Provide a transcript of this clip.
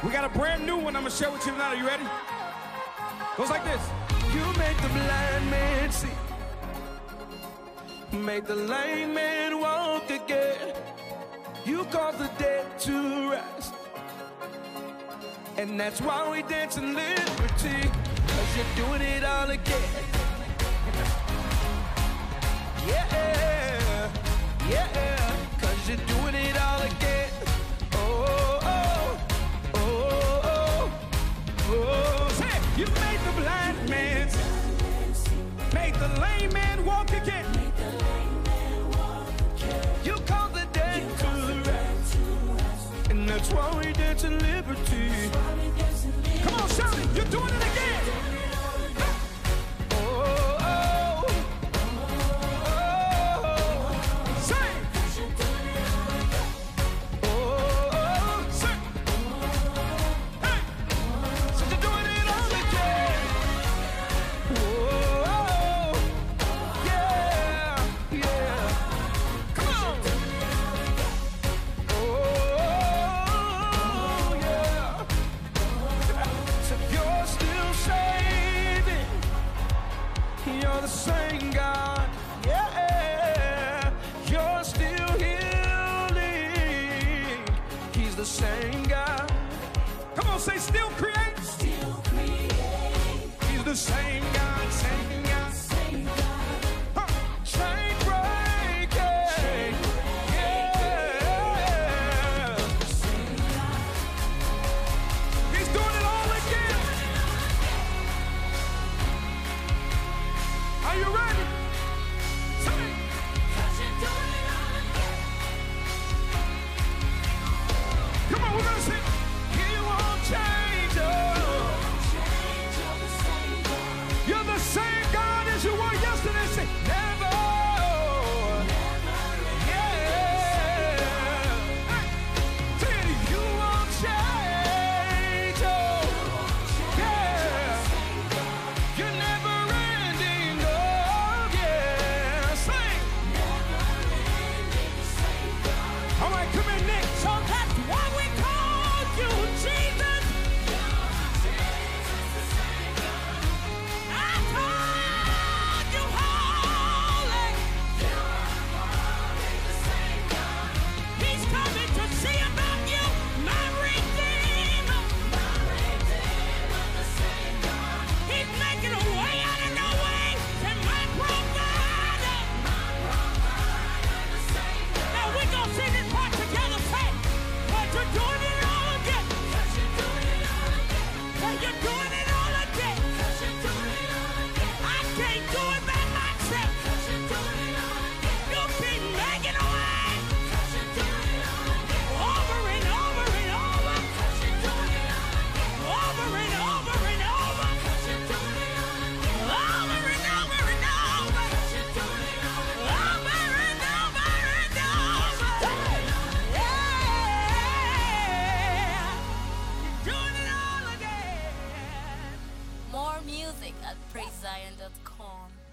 We got a brand new one I'm gonna share with you tonight. Are you ready? Goes like this. You make the blind man see, make the lame man walk again. You cause the dead to rise, and that's why we dance in liberty, 'cause you're doing it all again. Yeah, yeah, 'cause you're doing it all again. You made the blind man see, made the lame man walk again. You called the dead to rest, and that's why we dance in liberty. Come on, shout it! You're doing it again. You're the same God, yeah. You're still healing. He's the same God. Come on, say still create. Still create. He's the same God, same God, same God. Chain breaking, yeah. He's doing it all again. Are you ready? Say it. 'Cause you're doing it all again. Come on, we're gonna sing. He won't change, oh. You're the same God. You're the same God as you were yesterday. Say never. Yeah. Hey. Say it. You won't change, oh. Yeah. You're never ending. All right, come in, Nick. So that's why we call you Jesus. I call you holy. He's coming to see about you, my Redeemer. He's making a way out of no way, and my provider. Now we gonna sing this part together, say, but you're doing it all again. 'Cause you're doing it all again. 'Cause you're doing it all again. 'Cause you're doing it all again. I can't do it by myself. 'Cause you're doing it all again. You keep making a way. 'Cause you're doing it all again. Over and over and over. 'Cause you're doing it all again. Over and over and over. 'Cause you're doing it all again. Over and over and over. 'Cause you're doing it all again. Over and over and over. Yeah. You're doing it all again. More music at PraiseZion.com.